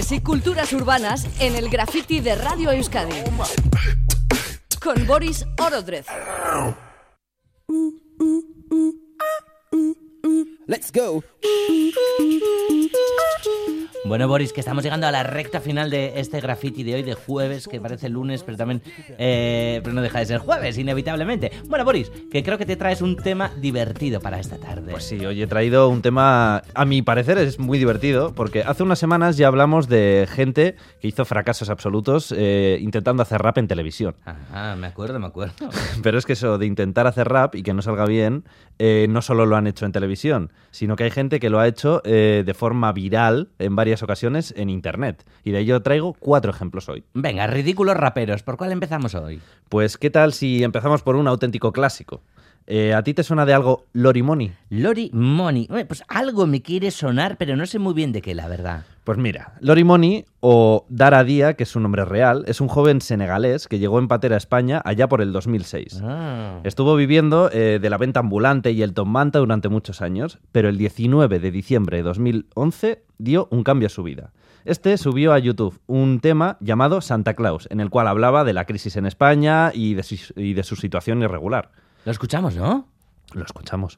Novedades y culturas urbanas en el graffiti de Radio Euskadi. Con Boris Orodrez. Let's go. Bueno, Boris, que estamos llegando a la recta final de este graffiti de hoy, de jueves, que parece lunes, pero también pero no deja de ser jueves, inevitablemente. Bueno, Boris, que creo que te traes un tema divertido para esta tarde. Pues sí, hoy he traído un tema, a mi parecer es muy divertido, porque hace unas semanas ya hablamos de gente que hizo fracasos absolutos intentando hacer rap en televisión. Ah, me acuerdo. Pero es que eso de intentar hacer rap y que no salga bien, no solo lo han hecho en televisión, sino que hay gente que lo ha hecho de forma viral en varias ocasiones en internet. Y de ello traigo 4 ejemplos hoy. Venga, ridículos raperos, ¿por cuál empezamos hoy? Pues, ¿qué tal si empezamos por un auténtico clásico? ¿A ti te suena de algo Lori Money? Lori Money. Pues algo me quiere sonar, pero no sé muy bien de qué, la verdad. Pues mira, Lori Money, o Dara Dia, que es su nombre real, es un joven senegalés que llegó en patera a España allá por el 2006. Estuvo viviendo de la venta ambulante y el top manta durante muchos años, pero el 19 de diciembre de 2011 dio un cambio a su vida. Subió a YouTube un tema llamado Santa Claus, en el cual hablaba de la crisis en España y de su situación irregular. Lo escuchamos, ¿no? Lo escuchamos.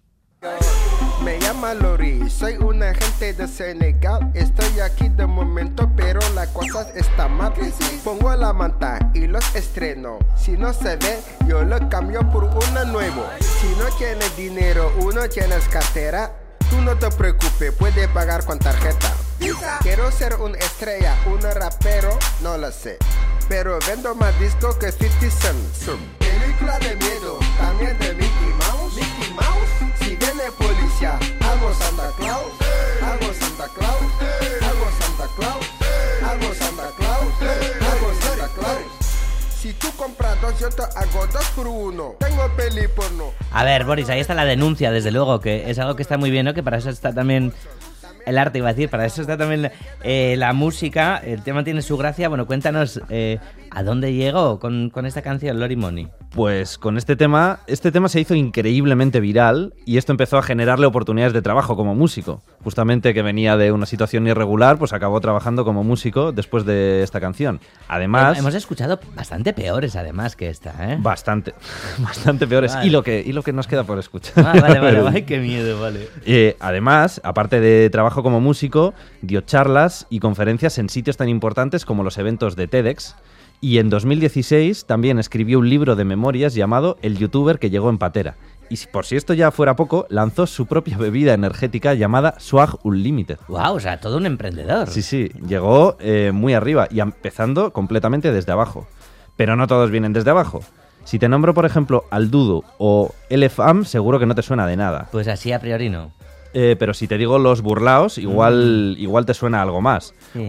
Me llama Lori, soy un agente de Senegal. Estoy aquí de momento, pero la cosa está mal. Pongo la manta y los estreno. Si no se ve, yo lo cambio por uno nuevo. Si no tienes dinero, uno tienes cartera, tú no te preocupes, puedes pagar con tarjeta. Quiero ser una estrella, un rapero, no lo sé, pero vendo más discos que 50 Cent. Película de miedo, también de Mickey Mouse. Mickey Mouse, si viene policía, hago Santa Claus, hago Santa Claus, hago Santa Claus, hago Santa Claus, hago Santa Claus. Si tú compras 2, yo te hago 2 por 1. Tengo peli porno. A ver, Boris, ahí está la denuncia, desde luego, que es algo que está muy bien, ¿no? Que para eso está también el arte, iba a decir, para eso está también la música. El tema tiene su gracia. Bueno, cuéntanos a dónde llegó con esta canción, Lori Money. Pues con este tema se hizo increíblemente viral y esto empezó a generarle oportunidades de trabajo como músico. Justamente que venía de una situación irregular, pues acabó trabajando como músico después de esta canción. Además, hemos escuchado bastante peores además que esta, ¿eh? Bastante peores. Vale. Y lo que nos queda por escuchar. Vale. Ay, qué miedo, vale. Además, aparte de trabajo como músico, dio charlas y conferencias en sitios tan importantes como los eventos de TEDx. Y en 2016 también escribió un libro de memorias llamado El youtuber que llegó en patera. Y por si esto ya fuera poco, lanzó su propia bebida energética llamada Swag Unlimited. ¡Wow! O sea, todo un emprendedor. Sí, llegó muy arriba y empezando completamente desde abajo. Pero no todos vienen desde abajo. Si te nombro, por ejemplo, al Dudu o LFAM, seguro que no te suena de nada. Pues así a priori no. Pero si te digo los Burlaos, igual te suena algo más. Sí.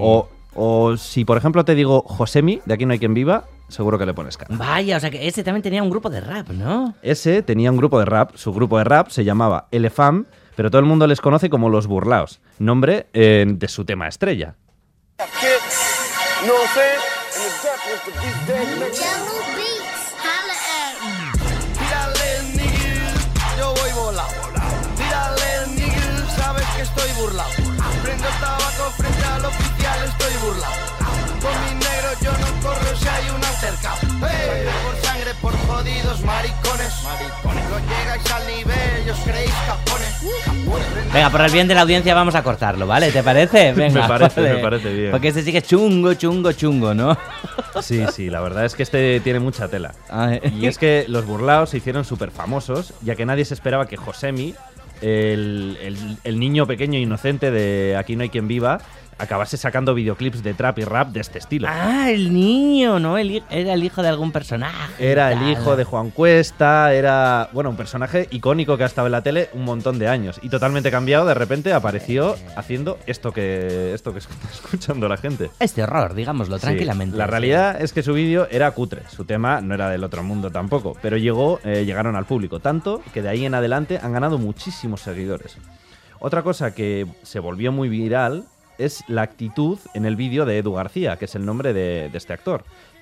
O si, por ejemplo, te digo Josemi, de Aquí no hay quien viva, seguro que le pones cara. Vaya, o sea que ese también tenía un grupo de rap, ¿no? Ese tenía un grupo de rap, su grupo de rap se llamaba Elefam, pero todo el mundo les conoce como Los Burlaos, nombre de su tema estrella. Yo voy volado. Tírale, nigga, sabes que estoy burlado. Prendo tabaco frente al oficial, estoy burlado. Con mi negro yo no corro si hay un altercado. Sangre por sangre, por jodidos maricones. No llegáis al nivel, os creéis capones. Venga, por el bien de la audiencia vamos a cortarlo, ¿vale? ¿Te parece? Venga, me parece bien. Porque este sí que es chungo, ¿no? Sí, la verdad es que este tiene mucha tela. Y es que los Burlaos se hicieron súper famosos, ya que nadie se esperaba que Josemi, el niño pequeño inocente de Aquí no hay quien viva, acabase sacando videoclips de trap y rap de este estilo. Ah, el niño, ¿no? Era el hijo de algún personaje. Era el hijo de Juan Cuesta, era, bueno, un personaje icónico que ha estado en la tele un montón de años. Y totalmente cambiado, de repente apareció haciendo esto que está escuchando la gente. Este horror, digámoslo tranquilamente. La realidad es que su vídeo era cutre, su tema no era del otro mundo tampoco, pero llegaron al público, tanto que de ahí en adelante han ganado muchísimos seguidores. Otra cosa que se volvió muy viral es la actitud en el vídeo de Edu García, que es el nombre de este actor.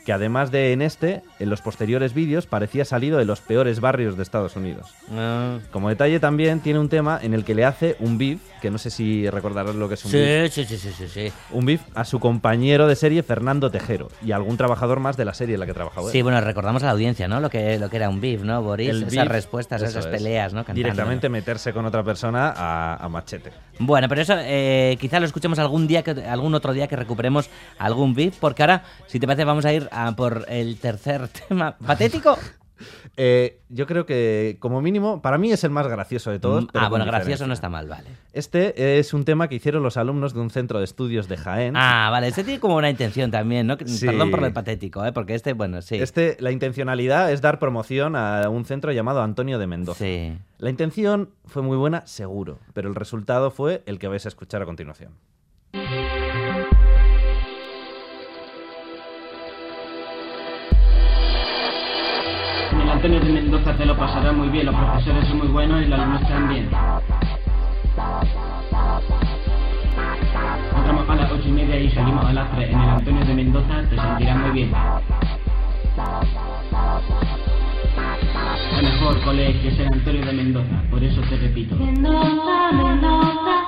que además de en los posteriores vídeos parecía salido de los peores barrios de Estados Unidos. Como detalle también tiene un tema en el que le hace un beef, que no sé si recordarás lo que es un beef. Sí. Un beef a su compañero de serie Fernando Tejero y a algún trabajador más de la serie en la que trabajó él. Sí, bueno, recordamos a la audiencia, ¿no? Lo que era un beef, ¿no, Boris? El Esas beef, respuestas, esas peleas, ¿no? Cantando. Directamente meterse con otra persona a machete. Bueno, pero eso quizá lo escuchemos algún otro día que recuperemos algún beef, porque ahora, si te parece, vamos a ir a por el tercer tema. ¿Patético? Yo creo que, como mínimo, para mí es el más gracioso de todos. Pero Bueno, con gracioso diferencia. no está mal, vale. Este es un tema que hicieron los alumnos de un centro de estudios de Jaén. Vale, este tiene como una intención también, ¿no? Sí. Perdón por lo patético, porque bueno, sí. La intencionalidad es dar promoción a un centro llamado Antonio de Mendoza. Sí. La intención fue muy buena, seguro, pero el resultado fue el que vais a escuchar a continuación. En el Antonio de Mendoza te lo pasarás muy bien, los profesores son muy buenos y los alumnos también. Entramos a las 8:30 y salimos a las 3. En el Antonio de Mendoza te sentirás muy bien. El mejor colegio es el Antonio de Mendoza, por eso te repito. Mendoza, Mendoza,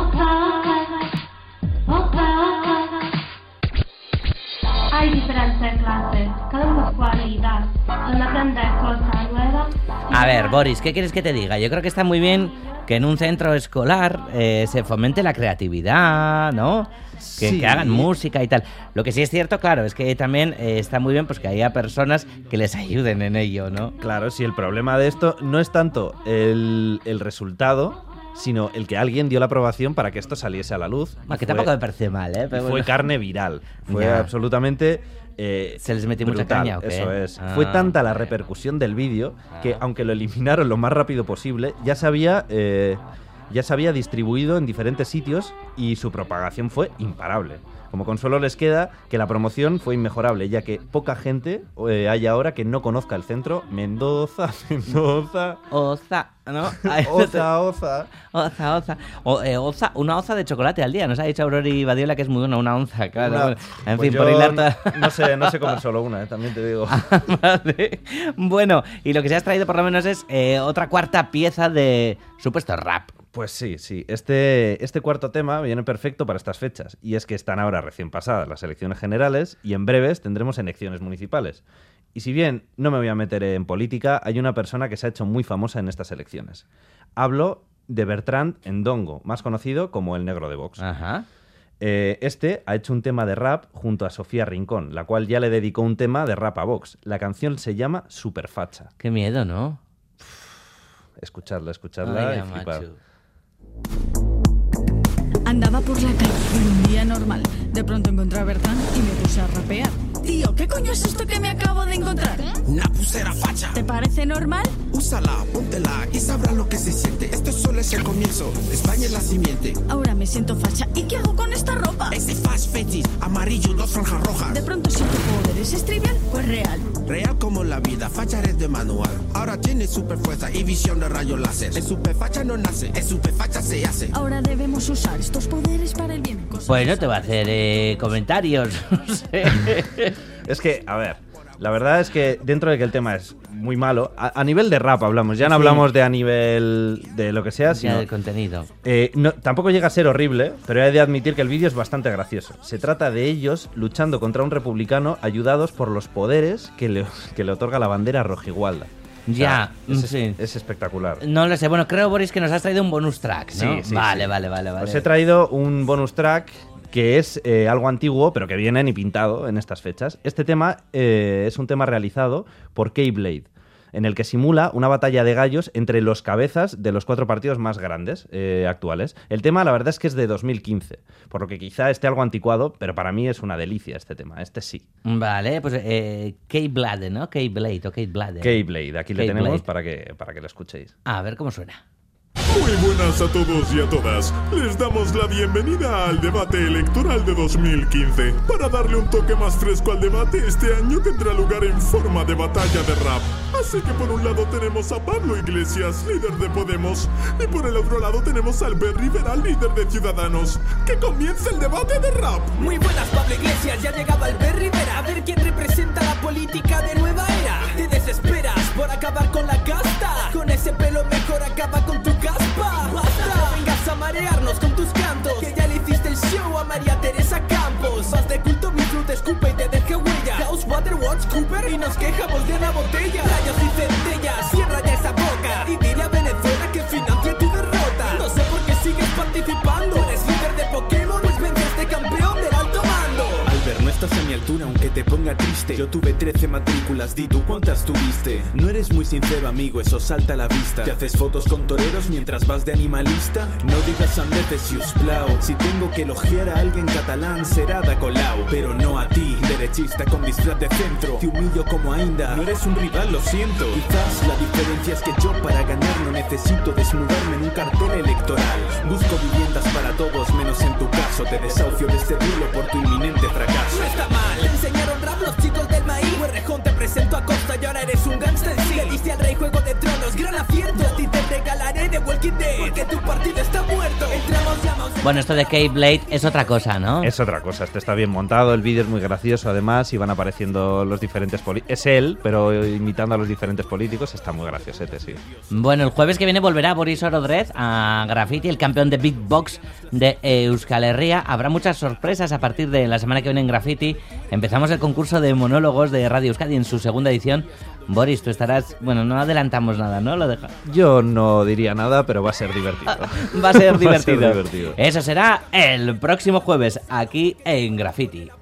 hay diferentes clases, cada una cualidad, donde aprendes cosas nuevas. A ver, Boris, ¿qué quieres que te diga? Yo creo que está muy bien que en un centro escolar se fomente la creatividad, ¿no? Sí. Que hagan música y tal. Lo que sí es cierto, claro, es que también está muy bien pues que haya personas que les ayuden en ello, ¿no? Claro, sí, el problema de esto no es tanto el resultado, sino el que alguien dio la aprobación para que esto saliese a la luz. Que tampoco me parece mal, ¿eh? Pero Fue bueno. carne viral. Fue Ya. absolutamente... ¿Se les metió mucha brutal, caña o qué? Eso es. Fue tanta la repercusión del vídeo que, aunque lo eliminaron lo más rápido posible, ya se había distribuido en diferentes sitios y su propagación fue imparable. Como consuelo les queda que la promoción fue inmejorable, ya que poca gente hay ahora que no conozca el centro Mendoza. Oza, ¿no? Oza. Oza, una oza de chocolate al día. Nos ha dicho Aurori Badiola que es muy buena, una onza, claro. En Pues fin, por yo hilar toda... no sé comer solo una, también te digo. Vale. Bueno, y lo que se has traído por lo menos es otra cuarta pieza de supuesto rap. Pues sí. Este cuarto tema viene perfecto para estas fechas, y es que están ahora recién pasadas las elecciones generales y en breves tendremos elecciones municipales. Y si bien no me voy a meter en política, hay una persona que se ha hecho muy famosa en estas elecciones. Hablo de Bertrand Endongo, más conocido como el Negro de Vox. Ajá. Este ha hecho un tema de rap junto a Sofía Rincón, la cual ya le dedicó un tema de rap a Vox. La canción se llama Superfacha. Qué miedo, ¿no? Escuchadla Ay, y flipad. macho. Andaba por la calle en un día normal. De pronto encontré a Bertrand y me puse a rapear. Tío, ¿qué coño es esto que me acabo de encontrar? Una pulsera facha. ¿Te parece normal? Úsala, póntela y sabrás lo que se siente. Esto solo es el comienzo. España es la simiente. Ahora me siento facha. ¿Y qué hago con esta ropa? Ese fast fetish, amarillo, 2 franjas rojas. De pronto siento poderes. ¿Es trivial? Pues real. Real como la vida, facha eres de manual. Ahora tiene super fuerza y visión de rayos láser. Es super facha no nace, es super facha se hace. Ahora debemos usar estos poderes para el bien. Cosas Pues no te voy a hacer comentarios, no sé. Es que, a ver, la verdad es que dentro de que el tema es muy malo, a nivel de rap hablamos, ya no hablamos de a nivel de lo que sea, Ya sino... del contenido. Tampoco llega a ser horrible, pero he de admitir que el vídeo es bastante gracioso. Se trata de ellos luchando contra un republicano ayudados por los poderes que le otorga la bandera rojigualda. Ya, Sí, sí. es espectacular. No lo sé. Bueno, creo, Boris, que nos has traído un bonus track, ¿no? Sí, Vale. Os he traído un bonus track que es algo antiguo, pero que viene ni pintado en estas fechas. Este tema es un tema realizado por K-Blade, en el que simula una batalla de gallos entre los cabezas de los 4 partidos más grandes actuales. El tema, la verdad es que es de 2015, por lo que quizá esté algo anticuado, pero para mí es una delicia este tema, este sí. Vale, pues K-Blade, ¿no? K-Blade o K-Blade. K-Blade, aquí le K-Blade. tenemos para que lo escuchéis. A ver cómo suena. Muy buenas a todos y a todas. Les damos la bienvenida al debate electoral de 2015. Para darle un toque más fresco al debate, este año tendrá lugar en forma de batalla de rap. Así que por un lado tenemos a Pablo Iglesias, líder de Podemos, y por el otro lado tenemos al Albert Rivera, líder de Ciudadanos. ¡Que comience el debate de rap! Muy buenas, Pablo Iglesias, ya ha llegado Albert Rivera. A ver quién representa la política de nueva era. Te desesperas por acabar con la casta. Con ese pelo mejor acaba con tu caspa. Basta, no vengas a marearnos con tus cantos, que ya le hiciste el show a María Teresa Campos. Vas de culto, mi fruta escupe y te deja huella. House, Water, Watch, Cooper y nos quejamos de la botella. Rayos y centellas, cierra ya esa boca y dile a Venezuela que financie tu derrota. No sé por qué sigues participando. Eres líder de Pokémon, pues vendiste campeón del alto mando. Albert, no estás a mi altura aunque te ponga triste. Yo tuve 13 matrículas, di tú cuántas tuviste. No eres muy sincero, amigo, eso salta a la vista. ¿Te haces fotos con toreros mientras vas de animalista? No digas sandeces, siusplau. Si tengo que elogiar a alguien catalán será da Colau, pero no a ti, derechista con disfraz de centro. Te humillo como a Inda, no eres un rival, lo siento. Quizás la diferencia es que yo para ganar no necesito desnudarme en un cartel electoral. Busco viviendas para todos menos en tu caso. Te desahucio de este duelo por tu inminente fracaso. No está mal, te enseñaron rap los chicos del maíz. Rejón te presento a Costa y ahora eres un gangster en sí. Le diste al rey Juego de Tronos, gran acierto. A ti te regalaré de Walking Dead, porque tu partido está muerto. Entramos, llamamos. Bueno, esto de K-Blade es otra cosa, ¿no? Es otra cosa, este está bien montado, el vídeo es muy gracioso además y van apareciendo los diferentes políticos. Es él, pero imitando a los diferentes políticos, está muy graciosete, sí. Bueno, el jueves que viene volverá Boris Orodrez a Graffiti, el campeón de beatbox de Euskal Herria. Habrá muchas sorpresas a partir de la semana que viene en Graffiti. Empezamos el concurso de monólogos de Radio Euskadi en su segunda edición. Boris, tú estarás... Bueno, no adelantamos nada, ¿no? Lo deja. Yo no diría nada, pero va a ser divertido. Va a ser divertido. Va a ser divertido. Eso será el próximo jueves aquí en Graffiti.